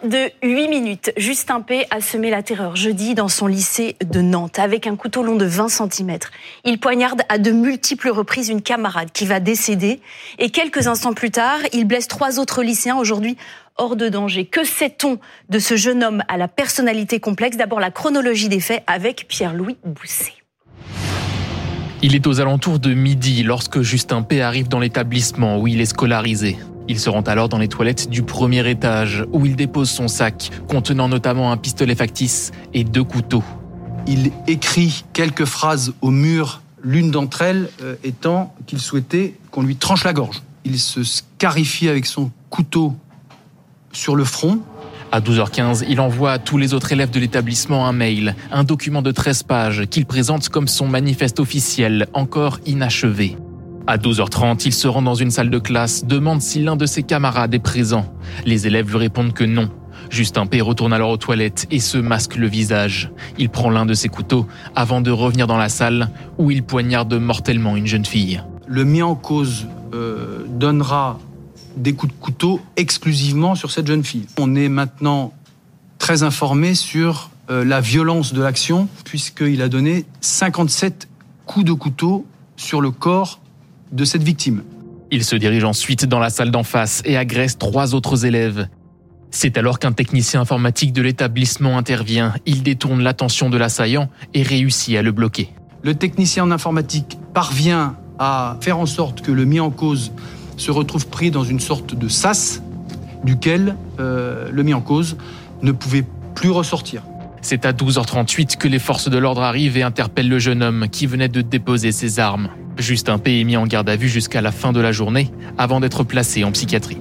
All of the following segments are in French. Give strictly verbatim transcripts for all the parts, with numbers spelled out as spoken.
de huit minutes. Justin P. a semé la terreur jeudi dans son lycée de Nantes avec un couteau long de vingt centimètres. Il poignarde à de multiples reprises une camarade qui va décéder. Et quelques instants plus tard, il blesse trois autres lycéens aujourd'hui hors de danger. Que sait-on de ce jeune homme à la personnalité complexe ? D'abord la chronologie des faits avec Pierre-Louis Bousset. Il est aux alentours de midi lorsque Justin P. arrive dans l'établissement où il est scolarisé. Il se rend alors dans les toilettes du premier étage où il dépose son sac contenant notamment un pistolet factice et deux couteaux. Il écrit quelques phrases au mur, l'une d'entre elles euh, étant qu'il souhaitait qu'on lui tranche la gorge. Il se scarifie avec son couteau sur le front. À douze heures quinze, il envoie à tous les autres élèves de l'établissement un mail, un document de treize pages qu'il présente comme son manifeste officiel, encore inachevé. À douze heures trente, il se rend dans une salle de classe, demande si l'un de ses camarades est présent. Les élèves lui répondent que non. Justin P. retourne alors aux toilettes et se masque le visage. Il prend l'un de ses couteaux avant de revenir dans la salle où il poignarde mortellement une jeune fille. Le mis en cause euh, donnera des coups de couteau exclusivement sur cette jeune fille. On est maintenant très informé sur euh, la violence de l'action puisqu'il a donné cinquante-sept coups de couteau sur le corps de cette victime. Il se dirige ensuite dans la salle d'en face et agresse trois autres élèves. C'est alors qu'un technicien informatique de l'établissement intervient. Il détourne l'attention de l'assaillant et réussit à le bloquer. Le technicien en informatique parvient à faire en sorte que le mis en cause se retrouve pris dans une sorte de sas duquel euh, le mis en cause ne pouvait plus ressortir. C'est à douze heures trente-huit que les forces de l'ordre arrivent et interpellent le jeune homme qui venait de déposer ses armes. Justin P. est mis en garde à vue jusqu'à la fin de la journée avant d'être placé en psychiatrie.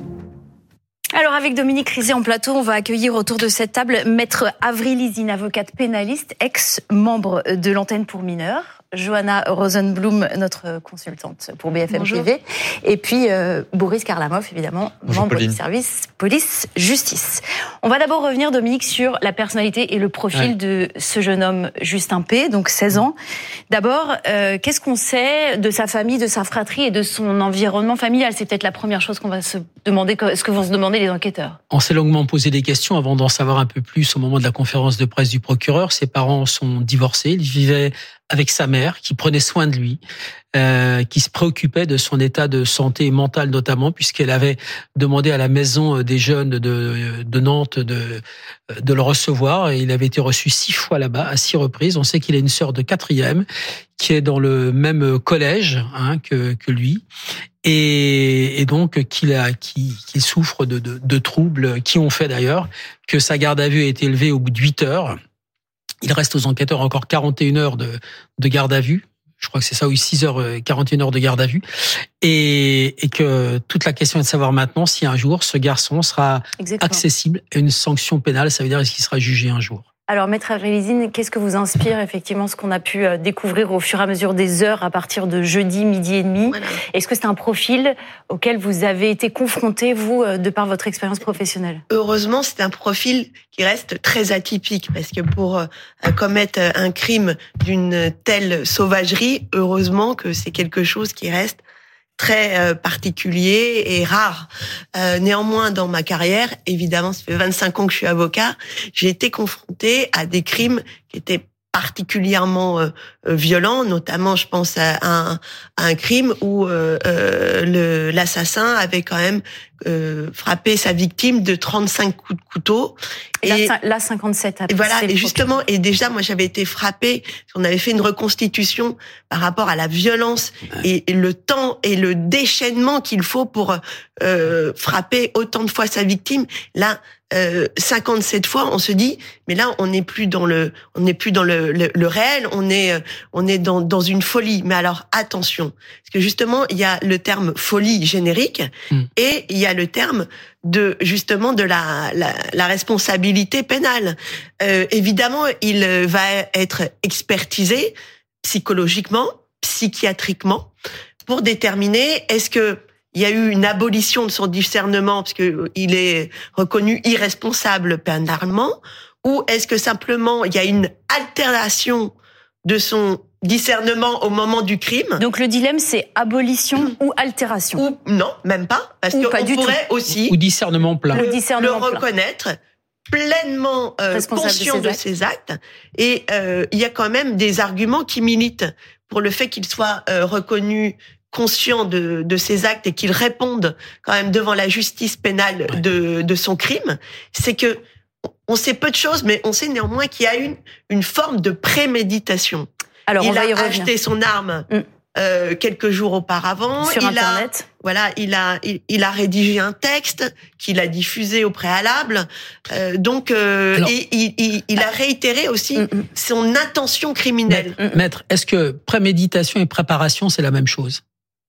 Alors avec Dominique Rizet en plateau, on va accueillir autour de cette table Maître Avril Lizine, avocate pénaliste, ex-membre de l'antenne pour mineurs. Johanna Rosenblum, notre consultante pour B F M T V. Et puis euh, Boris Karlamov, évidemment, Bonjour membre Pauline. Du service police-justice. On va d'abord revenir, Dominique, sur la personnalité et le profil ouais. de ce jeune homme Justin P., donc seize ans. D'abord, euh, qu'est-ce qu'on sait de sa famille, de sa fratrie et de son environnement familial ? C'est peut-être la première chose qu'on va se demander, ce que vont se demander les enquêteurs. On s'est longuement posé des questions avant d'en savoir un peu plus au moment de la conférence de presse du procureur. Ses parents sont divorcés, ils vivaient avec sa mère, qui prenait soin de lui, euh, qui se préoccupait de son état de santé mentale notamment, puisqu'elle avait demandé à la maison des jeunes de, de Nantes de, de le recevoir. Et il avait été reçu six fois là-bas, à six reprises. On sait qu'il a une sœur de quatrième, qui est dans le même collège hein, que, que lui. Et, et donc qu'il a, qu'il, qu'il souffre de, de, de troubles, qui ont fait d'ailleurs que sa garde à vue a été élevée au bout de huit heures. Il reste aux enquêteurs encore quarante et une heures de, de garde à vue. Je crois que c'est ça, oui, six heures, quarante et une heures de garde à vue. Et, et que toute la question est de savoir maintenant si un jour ce garçon sera Exactement. accessible à une sanction pénale. Ça veut dire est-ce qu'il sera jugé un jour. Alors, Maître Avril Lizine, qu'est-ce que vous inspire effectivement ce qu'on a pu découvrir au fur et à mesure des heures à partir de jeudi, midi et demi ? Voilà. Est-ce que c'est un profil auquel vous avez été confronté, vous, de par votre expérience professionnelle ? Heureusement, c'est un profil qui reste très atypique parce que pour euh, commettre un crime d'une telle sauvagerie, heureusement que c'est quelque chose qui reste très particulier et rare. Euh, néanmoins, dans ma carrière, évidemment, ça fait vingt-cinq ans que je suis avocat, j'ai été confrontée à des crimes qui étaient particulièrement euh, violents, notamment, je pense à un, à un crime où euh, euh, le, l'assassin avait quand même euh, frappé sa victime de trente-cinq coups de couteau. Et là, là cinquante-sept. Après, et voilà. Et justement, et déjà, moi, j'avais été frappée. On avait fait une reconstitution par rapport à la violence et, et le temps et le déchaînement qu'il faut pour euh, frapper autant de fois sa victime. Là, euh, cinquante-sept fois, on se dit, mais là, on n'est plus dans le, on n'est plus dans le, le, le réel. On est, on est dans, dans une folie. Mais alors, attention, parce que justement, il y a le terme folie générique mmh. et il y a le terme de justement de la, la, la responsabilité pénale. Euh, évidemment, il va être expertisé psychologiquement, psychiatriquement, pour déterminer est-ce que il y a eu une abolition de son discernement parce que il est reconnu irresponsable pénalement, ou est-ce que simplement il y a une altération de son discernement au moment du crime. Donc le dilemme, c'est abolition mmh. ou altération. Ou non, même pas, parce qu'on pourrait aussi ou discernement plein. le, le, discernement le plein. reconnaître pleinement euh, conscient de ses actes, et euh, il y a quand même des arguments qui militent pour le fait qu'il soit euh, reconnu conscient de, de ses actes et qu'il réponde quand même devant la justice pénale de, de son crime. C'est que on sait peu de choses, mais on sait néanmoins qu'il y a une, une forme de préméditation. Alors, il on va y a revenir. acheté son arme mm. euh, quelques jours auparavant. Sur il Internet. A, voilà, il a, il, il a rédigé un texte qu'il a diffusé au préalable. Euh, donc, euh, Alors, et, il, il, il a réitéré aussi mm, mm. son intention criminelle. Maître, maître, est-ce que préméditation et préparation, c'est la même chose?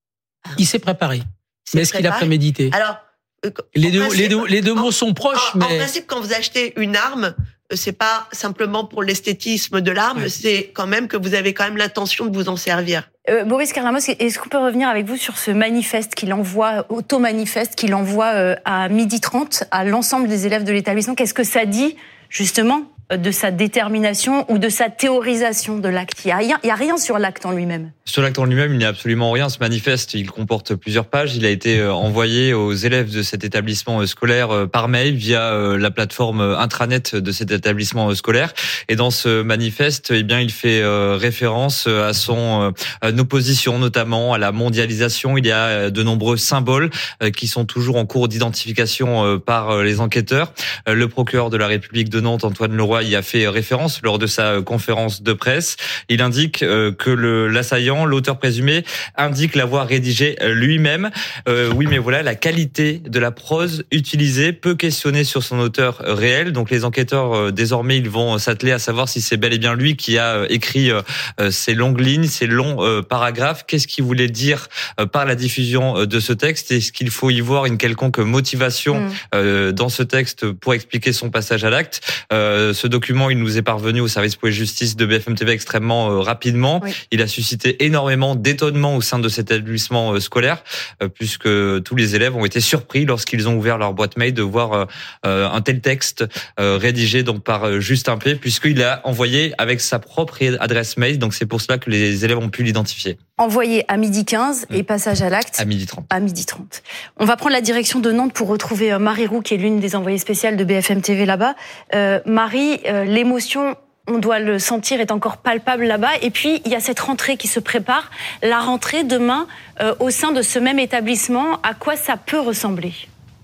Il s'est préparé. Mais est-ce qu'il a prémédité? Alors, Les deux, principe, les deux, les deux mots sont proches, en, mais... En principe, quand vous achetez une arme, c'est pas simplement pour l'esthétisme de l'arme, ouais. c'est quand même que vous avez quand même l'intention de vous en servir. Euh, Boris Karlamos, est-ce qu'on peut revenir avec vous sur ce manifeste qu'il envoie, auto-manifeste qu'il envoie euh, à midi trente à l'ensemble des élèves de l'établissement? Qu'est-ce que ça dit, justement, de sa détermination ou de sa théorisation de l'acte? Il n'y a rien, il y a rien sur l'acte en lui-même. Sur l'acte en lui-même, il n'y a absolument rien. Ce manifeste, il comporte plusieurs pages. Il a été envoyé aux élèves de cet établissement scolaire par mail via la plateforme intranet de cet établissement scolaire. Et dans ce manifeste, eh bien, il fait référence à son opposition, notamment à la mondialisation. Il y a de nombreux symboles qui sont toujours en cours d'identification par les enquêteurs. Le procureur de la République de Nantes, Antoine Leroy, y a fait référence lors de sa conférence de presse. Il indique que le, l'assaillant, l'auteur présumé, indique l'avoir rédigé lui-même. Euh, oui, mais voilà, la qualité de la prose utilisée peut questionner sur son auteur réel. Donc les enquêteurs, euh, désormais, ils vont s'atteler à savoir si c'est bel et bien lui qui a écrit euh, ces longues lignes, ces longs euh, paragraphes. Qu'est-ce qu'il voulait dire euh, par la diffusion de ce texte? Est-ce qu'il faut y voir une quelconque motivation mmh. euh, dans ce texte pour expliquer son passage à l'acte? euh, Ce document, il nous est parvenu au service police justice de B F M T V extrêmement euh, rapidement. Oui. Il a suscité énormément d'étonnement au sein de cet établissement euh, scolaire, euh, puisque tous les élèves ont été surpris lorsqu'ils ont ouvert leur boîte mail de voir euh, euh, un tel texte euh, rédigé donc par euh, Justin P, puisqu'il a envoyé avec sa propre adresse mail. Donc c'est pour cela que les élèves ont pu l'identifier. Envoyé à midi quinze et passage à l'acte à midi trente. À midi trente. On va prendre la direction de Nantes pour retrouver Marie Roux, qui est l'une des envoyées spéciales de B F M T V là-bas. Euh, Marie, euh, l'émotion, on doit le sentir, est encore palpable là-bas. Et puis, il y a cette rentrée qui se prépare. La rentrée demain, euh, au sein de ce même établissement, à quoi ça peut ressembler ?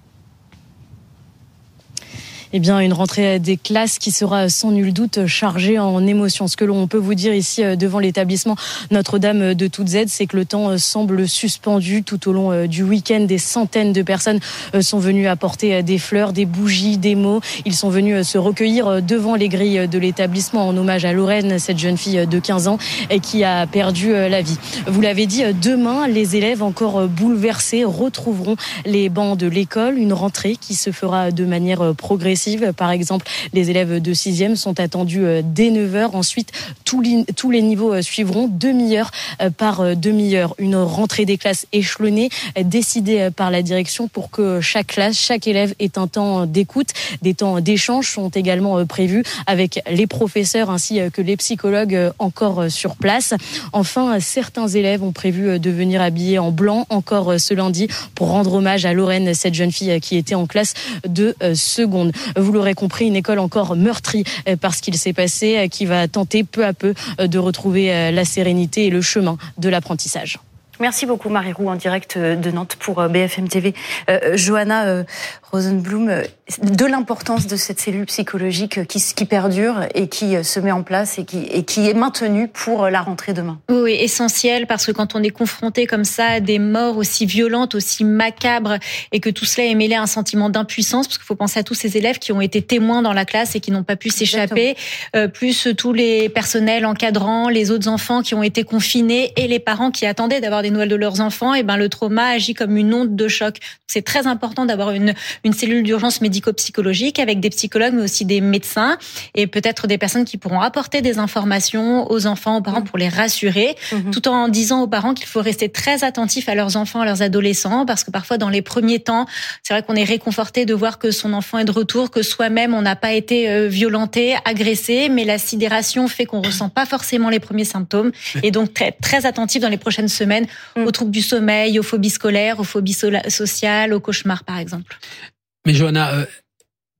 Eh bien, une rentrée des classes qui sera sans nul doute chargée en émotions. Ce que l'on peut vous dire ici devant l'établissement Notre-Dame de Toutes Aides, c'est que le temps semble suspendu tout au long du week-end. Des centaines de personnes sont venues apporter des fleurs, des bougies, des mots. Ils sont venus se recueillir devant les grilles de l'établissement en hommage à Lorraine, cette jeune fille de quinze ans qui a perdu la vie. Vous l'avez dit, demain, les élèves encore bouleversés retrouveront les bancs de l'école. Une rentrée qui se fera de manière progressive. Par exemple, les élèves de sixième sont attendus dès neuf heures. Ensuite, tous les, tous les niveaux suivront demi-heure par demi-heure. Une rentrée des classes échelonnée, décidée par la direction pour que chaque classe, chaque élève ait un temps d'écoute. Des temps d'échange sont également prévus avec les professeurs ainsi que les psychologues encore sur place. Enfin, certains élèves ont prévu de venir habillés en blanc encore ce lundi pour rendre hommage à Lorraine, cette jeune fille qui était en classe de seconde. Vous l'aurez compris, une école encore meurtrie par ce qu'il s'est passé, qui va tenter peu à peu de retrouver la sérénité et le chemin de l'apprentissage. Merci beaucoup Marie Roux en direct de Nantes pour B F M T V. Euh, Johanna euh, Rosenblum, euh, de l'importance de cette cellule psychologique qui, qui perdure et qui se met en place et qui, et qui est maintenue pour la rentrée demain. Oui, essentiel, parce que quand on est confronté comme ça à des morts aussi violentes, aussi macabres, et que tout cela est mêlé à un sentiment d'impuissance, parce qu'il faut penser à tous ces élèves qui ont été témoins dans la classe et qui n'ont pas pu s'échapper, euh, plus tous les personnels encadrants, les autres enfants qui ont été confinés et les parents qui attendaient d'avoir des nouvelles de leurs enfants, et ben le trauma agit comme une onde de choc. C'est très important d'avoir une une cellule d'urgence médico-psychologique avec des psychologues mais aussi des médecins et peut-être des personnes qui pourront apporter des informations aux enfants, aux parents pour les rassurer, mmh. tout en disant aux parents qu'il faut rester très attentifs à leurs enfants, à leurs adolescents, parce que parfois dans les premiers temps, c'est vrai qu'on est réconforté de voir que son enfant est de retour, que soi-même on n'a pas été violenté, agressé, mais la sidération fait qu'on ressent pas forcément les premiers symptômes, et donc très très attentif dans les prochaines semaines aux troubles du sommeil, aux phobies scolaires, aux phobies so- sociales, aux cauchemars par exemple. Mais Johanna, euh,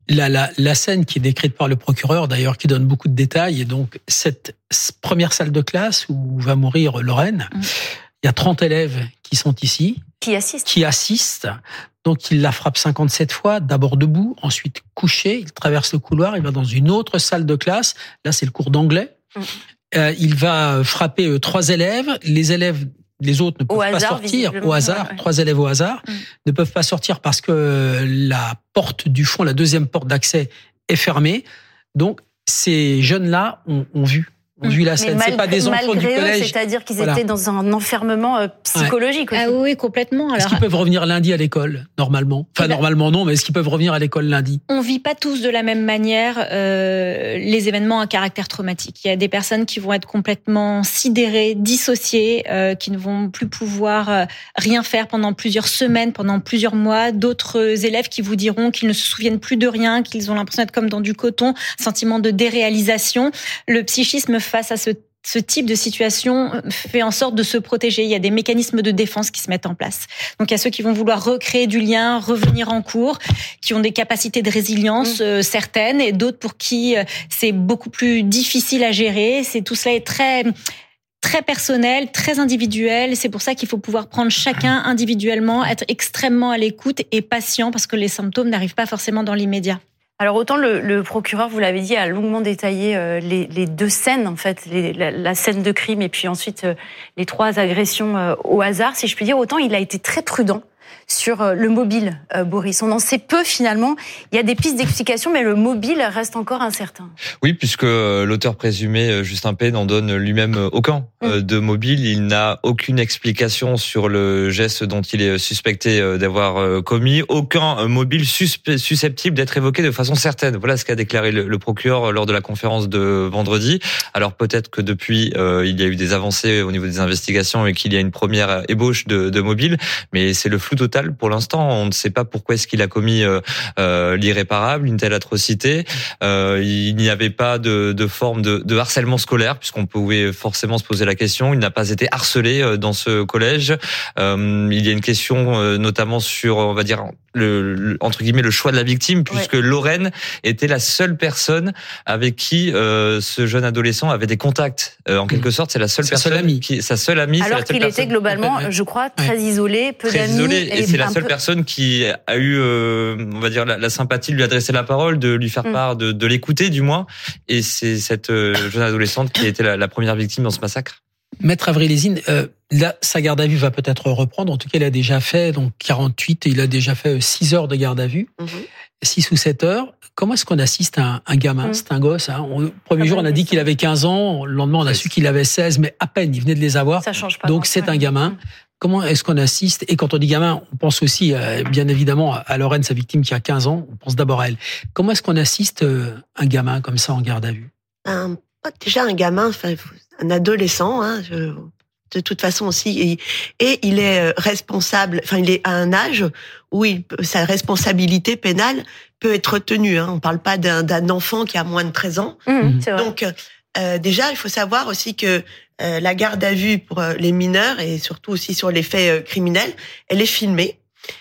La, la, la scène qui est décrite par le procureur, d'ailleurs, qui donne beaucoup de détails, et donc cette première salle de classe où va mourir Lorraine, mmh. il y a trente élèves qui sont ici. Qui assistent. Qui assistent. Donc il la frappe cinquante-sept fois, d'abord debout, ensuite couché, il traverse le couloir, il va dans une autre salle de classe, là c'est le cours d'anglais. Mmh. Euh, il va frapper euh, trois élèves, les élèves... Les autres ne peuvent au pas hasard, sortir au hasard. Ouais, ouais. Trois élèves au hasard mmh. ne peuvent pas sortir parce que la porte du fond, la deuxième porte d'accès, est fermée. Donc ces jeunes-là ont, ont vu. On vu la scène. Mal, c'est pas des enfants du collège. Eux, c'est-à-dire qu'ils voilà. étaient dans un enfermement euh, psychologique. Ouais. Aussi. Ah oui, complètement. Alors... Est-ce qu'ils peuvent revenir lundi à l'école, normalement? Enfin, ben, normalement non, mais est-ce qu'ils peuvent revenir à l'école lundi? On vit pas tous de la même manière euh, les événements à caractère traumatique. Il y a des personnes qui vont être complètement sidérées, dissociées, euh, qui ne vont plus pouvoir euh, rien faire pendant plusieurs semaines, pendant plusieurs mois. D'autres élèves qui vous diront qu'ils ne se souviennent plus de rien, qu'ils ont l'impression d'être comme dans du coton, sentiment de déréalisation. Le psychisme face à ce, ce type de situation fait en sorte de se protéger. Il y a des mécanismes de défense qui se mettent en place. Donc il y a ceux qui vont vouloir recréer du lien, revenir en cours, qui ont des capacités de résilience mmh. euh, certaines, et d'autres pour qui euh, c'est beaucoup plus difficile à gérer. C'est tout cela est très très personnel, très individuel. C'est pour ça qu'il faut pouvoir prendre chacun individuellement, être extrêmement à l'écoute et patient, parce que les symptômes n'arrivent pas forcément dans l'immédiat. Alors autant le, le procureur, vous l'avez dit, a longuement détaillé euh, les, les deux scènes, en fait, les, la, la scène de crime et puis ensuite euh, les trois agressions euh, au hasard, si je puis dire. Autant il a été très prudent sur euh, le mobile, euh, Boris. On en sait peu finalement. Il y a des pistes d'explication, mais le mobile reste encore incertain. Oui, puisque euh, l'auteur présumé, Justin P, n'en donne lui-même aucun euh, de mobile. Il n'a aucune explication sur le geste dont il est suspecté euh, d'avoir euh, commis. Aucun euh, mobile suspe- susceptible d'être évoqué de façon certaine. Voilà ce qu'a déclaré le, le procureur lors de la conférence de vendredi. Alors peut-être que depuis, euh, il y a eu des avancées au niveau des investigations et qu'il y a une première ébauche de, de mobile, mais c'est le flou total pour l'instant. On ne sait pas pourquoi est-ce qu'il a commis euh, euh, l'irréparable, une telle atrocité. Euh, il n'y avait pas de, de forme de, de harcèlement scolaire, puisqu'on pouvait forcément se poser la question. Il n'a pas été harcelé dans ce collège. Euh, il y a une question euh, notamment sur, on va dire, le, le, entre guillemets, le choix de la victime, puisque ouais. Lorraine était la seule personne avec qui euh, ce jeune adolescent avait des contacts. Euh, en quelque sorte, c'est la seule sa personne seule amie. qui, sa seule amie. Alors c'est la seule qu'il personne. était globalement, je crois, très ouais. isolé, peu très d'amis. Isolé, et, et c'est la seule peu... personne qui a eu, euh, on va dire, la, la sympathie de lui adresser la parole, de lui faire mm. part, de, de l'écouter du moins. Et c'est cette euh, jeune adolescente qui a été la, la première victime dans ce massacre. Maître Avril-Lésine, euh, là, sa garde à vue va peut-être reprendre. En tout cas, il a déjà fait donc quarante-huit, et il a déjà fait six heures de garde à vue, mm-hmm. six ou sept heures. Comment est-ce qu'on assiste à un, un gamin, mm. c'est un gosse, hein. On, le premier ah jour, on a dit qu'il avait quinze ans, le lendemain, on a su qu'il avait seize, mais à peine, il venait de les avoir. Ça change pas. Donc, c'est ouais. un gamin. Mm. Comment est-ce qu'on assiste? Et quand on dit gamin, on pense aussi, euh, bien évidemment, à Lorraine, sa victime qui a quinze ans. On pense d'abord à elle. Comment est-ce qu'on assiste euh, un gamin comme ça en garde à vue? un, Déjà, un gamin, enfin, un adolescent, hein, je, de toute façon aussi, et, et il est responsable. Enfin, il est à un âge où il, sa responsabilité pénale peut être retenue. Hein. On parle pas d'un, d'un enfant qui a moins de treize ans. Mmh, c'est vrai. Donc, euh, déjà, il faut savoir aussi que euh, la garde à vue pour les mineurs et surtout aussi sur les faits criminels, elle est filmée.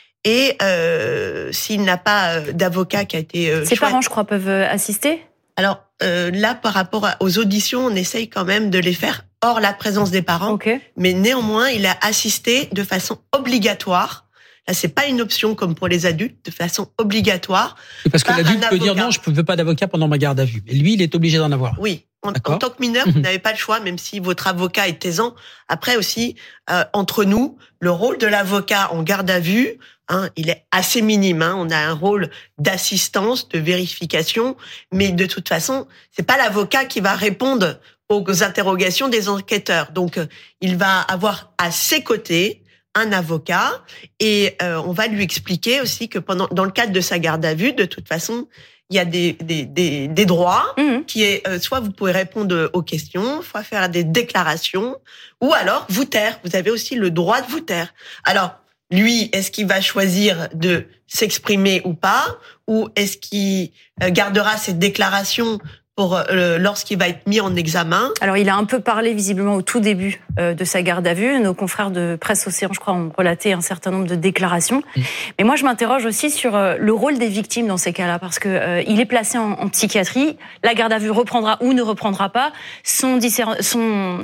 Et euh, s'il n'a pas d'avocat qui a été euh, ses choisi... parents, je crois, peuvent assister. Alors euh, là, par rapport aux auditions, on essaye quand même de les faire hors la présence des parents. Okay. Mais néanmoins, il a assisté de façon obligatoire. Là, c'est pas une option comme pour les adultes, de façon obligatoire. Et parce que l'adulte peut dire non, je ne veux pas d'avocat pendant ma garde à vue. Et lui, il est obligé d'en avoir. Oui. En, en tant que mineur, vous n'avez pas le choix, même si votre avocat est taisant. Après aussi, euh, entre nous, le rôle de l'avocat en garde à vue, hein, il est assez minime. Hein. On a un rôle d'assistance, de vérification, mais de toute façon, c'est pas l'avocat qui va répondre aux interrogations des enquêteurs. Donc, euh, il va avoir à ses côtés un avocat et euh, on va lui expliquer aussi que pendant, dans le cadre de sa garde à vue, de toute façon, il y a des des des, des droits mmh. qui est euh, soit vous pouvez répondre aux questions, soit faire des déclarations, ou alors vous taire. Vous avez aussi le droit de vous taire. Alors lui, est-ce qu'il va choisir de s'exprimer ou pas, ou est-ce qu'il gardera ses déclarations pour euh, lorsqu'il va être mis en examen. Alors, il a un peu parlé visiblement au tout début euh, de sa garde à vue. Nos confrères de Presse Océan, je crois, ont relaté un certain nombre de déclarations. Mmh. Mais moi, je m'interroge aussi sur euh, le rôle des victimes dans ces cas-là, parce que euh, il est placé en, en psychiatrie. La garde à vue reprendra ou ne reprendra pas. Son discer- son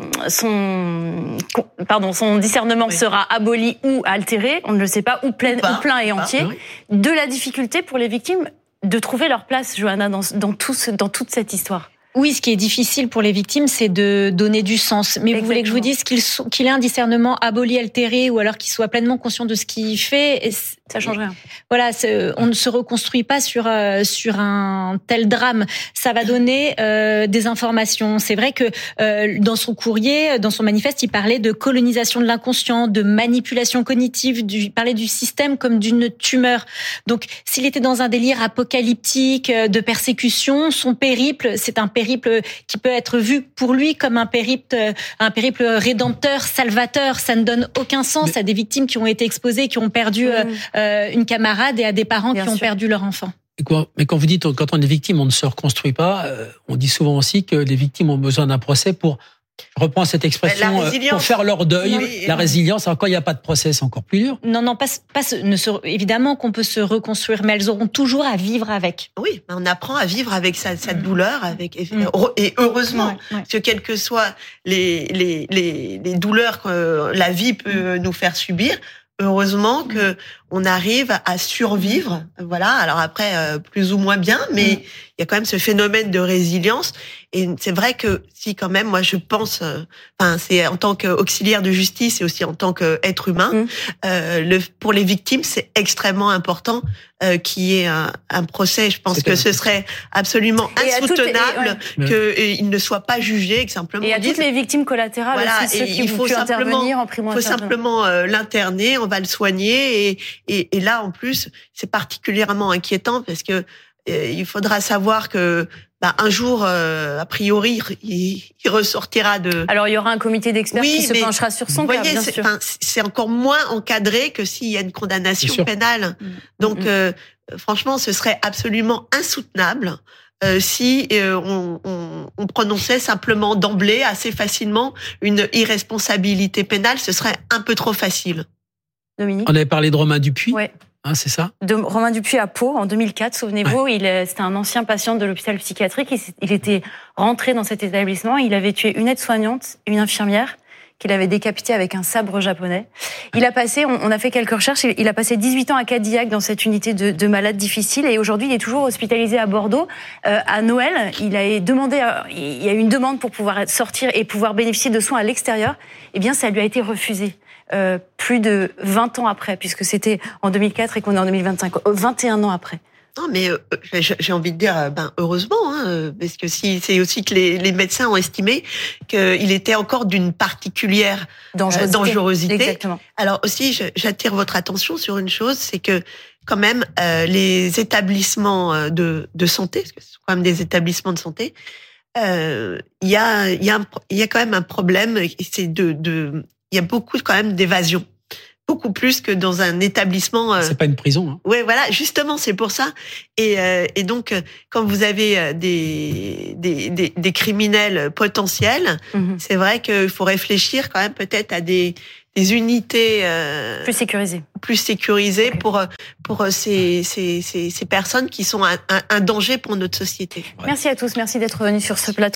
son pardon, son discernement oui. sera aboli ou altéré. On ne le sait pas, ou plein, ou, ou plein et entier. Ah, oui. De la difficulté pour les victimes de trouver leur place, Johanna, dans, dans, tout ce, dans toute cette histoire. Oui, ce qui est difficile pour les victimes, c'est de donner du sens. Mais Exactement. Vous voulez que je vous dise qu'il, qu'il ait un discernement aboli, altéré, ou alors qu'il soit pleinement conscient de ce qu'il fait, ça change rien. Voilà, on ne se reconstruit pas sur euh, sur un tel drame. Ça va donner euh, des informations. C'est vrai que euh, dans son courrier, dans son manifeste, il parlait de colonisation de l'inconscient, de manipulation cognitive. Du, il parlait du système comme d'une tumeur. Donc, s'il était dans un délire apocalyptique de persécution, son périple, c'est un périple qui peut être vu pour lui comme un périple, un périple rédempteur, salvateur. Ça ne donne aucun sens Mais... à des victimes qui ont été exposées, qui ont perdu mmh. euh, une camarade et à des parents Bien qui sûr. ont perdu leur enfant. Mais quand vous dites quand on est victime, on ne se reconstruit pas, on dit souvent aussi que les victimes ont besoin d'un procès pour, je reprends cette expression, pour faire leur deuil. Oui, la résilience, alors quand il n'y a pas de procès, c'est encore plus dur. Non, non, pas, pas ne se, évidemment qu'on peut se reconstruire, mais elles auront toujours à vivre avec. Oui, on apprend à vivre avec sa, sa douleur, avec mmh. et heureusement, ouais, ouais. parce que quelles que soient les les les, les douleurs que la vie peut mmh. nous faire subir. Heureusement que on arrive à survivre, voilà. Alors après, euh, plus ou moins bien, mais il mmh. y a quand même ce phénomène de résilience. Et c'est vrai que si quand même, moi je pense, enfin euh, c'est en tant qu'auxiliaire de justice et aussi en tant qu'être humain, mmh. euh, le, pour les victimes, c'est extrêmement important euh, qu'il y ait un, un procès. Je pense c'est que ce serait absolument insoutenable les, ouais. qu'ils ne soient pas jugés, que simplement. Et à toutes les victimes collatérales voilà, aussi, ceux et qui il faut intervenir en primo. Il faut simplement euh, l'interner, on va le soigner et Et, et là, en plus, c'est particulièrement inquiétant parce que euh, il faudra savoir que bah, un jour, euh, a priori, il, il ressortira de. Alors, il y aura un comité d'experts oui, qui se penchera sur son cas, bien c'est, sûr. C'est encore moins encadré que s'il y a une condamnation pénale. Mmh. Donc, mmh. Euh, franchement, ce serait absolument insoutenable. Euh, si euh, on, on, on prononçait simplement d'emblée, assez facilement, une irresponsabilité pénale, ce serait un peu trop facile. Dominique. On avait parlé de Romain Dupuis. Ouais. Hein, c'est ça. De Romain Dupuis à Pau en deux mille quatre. Souvenez-vous, ouais. il c'était un ancien patient de l'hôpital psychiatrique. Il, il était rentré dans cet établissement. Il avait tué une aide-soignante, une infirmière, qu'il avait décapité avec un sabre japonais. Il a passé, on, on a fait quelques recherches. Il, il a passé dix-huit ans à Cadillac dans cette unité de, de malades difficiles et aujourd'hui il est toujours hospitalisé à Bordeaux. Euh, à Noël, il a demandé, à, il y a eu une demande pour pouvoir sortir et pouvoir bénéficier de soins à l'extérieur. Eh bien, ça lui a été refusé. Euh, plus de vingt ans après, puisque c'était en deux mille quatre et qu'on est en deux mille vingt-cinq, vingt et un ans après. Non, mais euh, j'ai envie de dire, ben heureusement, hein, parce que si c'est aussi que les, les médecins ont estimé qu'il était encore d'une particulière dangerosité. Euh, dangerosité. Exactement. Alors aussi, j'attire votre attention sur une chose, c'est que quand même euh, les établissements de, de santé, parce que ce sont quand même des établissements de santé, il euh, y a, il y a, il y a quand même un problème, c'est de, de il y a beaucoup quand même d'évasion, beaucoup plus que dans un établissement. C'est pas une prison. Hein. Ouais, voilà, justement, c'est pour ça. Et, euh, et donc, quand vous avez des des des, des criminels potentiels, mmh. c'est vrai qu'il faut réfléchir quand même peut-être à des des unités euh, plus sécurisées, plus sécurisées okay. pour pour ces ces ces ces personnes qui sont un, un, un danger pour notre société. Ouais. Merci à tous, merci d'être venus sur ce plateau.